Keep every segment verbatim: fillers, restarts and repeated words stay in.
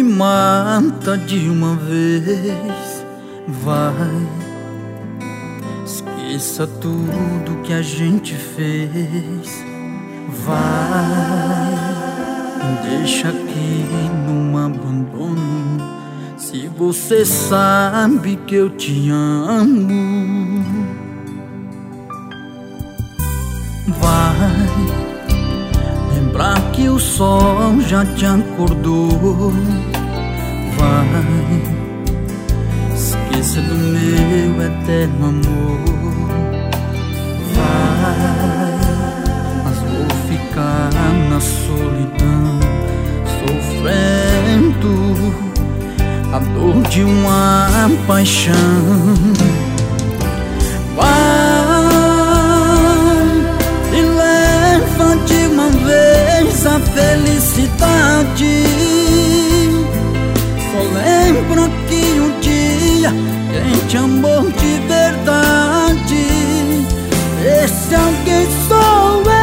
mata de uma vez. Vai, esqueça tudo que a gente fez. Vai, me deixa aqui num abandono. Se você sabe que eu te amo. Vai, lembrar que o sol já te acordou. Vai, esqueça do meu eterno amor. Vai, mas vou ficar na solidão, sofrendo a dor de uma paixão. Vai e leva de uma vez a felicidade. Só lembra que um dia quem te amou de verdade, esse alguém sou eu.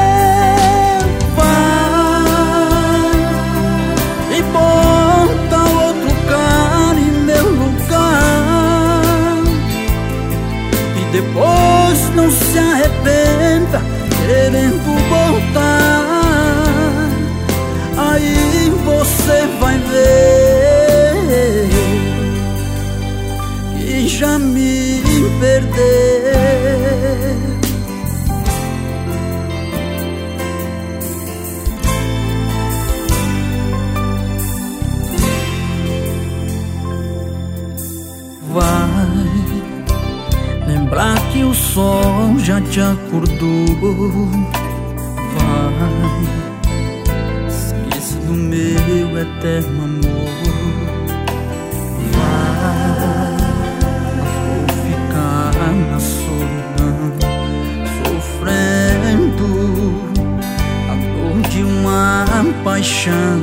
Vai e bota outro cara em meu lugar, e depois não se arrependa querendo voltar. Aí você vai ver que já me perdeu. Vai lembrar que o sol já te acordou. Vai, esqueça do meu eterno amor. Vai, mas vou ficar na solidão, sofrendo a dor de uma paixão.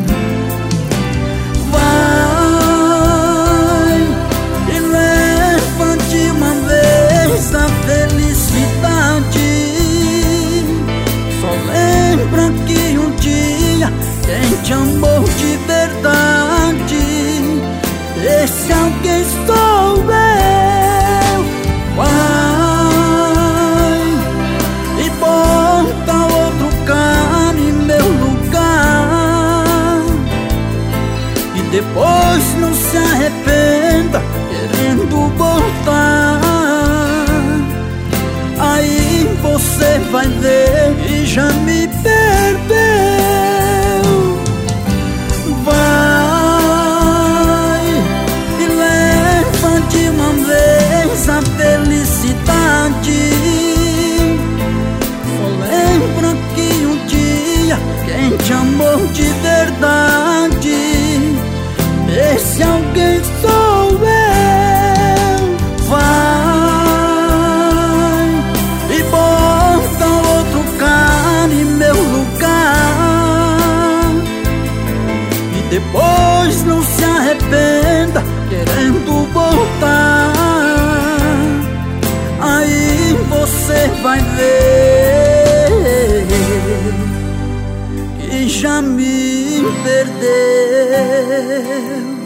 Vai e leva de uma vez a felicidade. Só lembra que um dia quem te amou de verdade, esse alguém sou eu. Vai e bota outro cara em meu lugar, e depois não se arrependa querendo voltar. Aí você vai ver que já me perdeu. Vai e leva de uma vez a felicidade. Só lembra que um dia quem te amou de verdade, esse alguém sou eu. Vai e bota outro cara em meu lugar, e depois não se arrependa querendo voltar. Aí você vai ver que já me perdeu.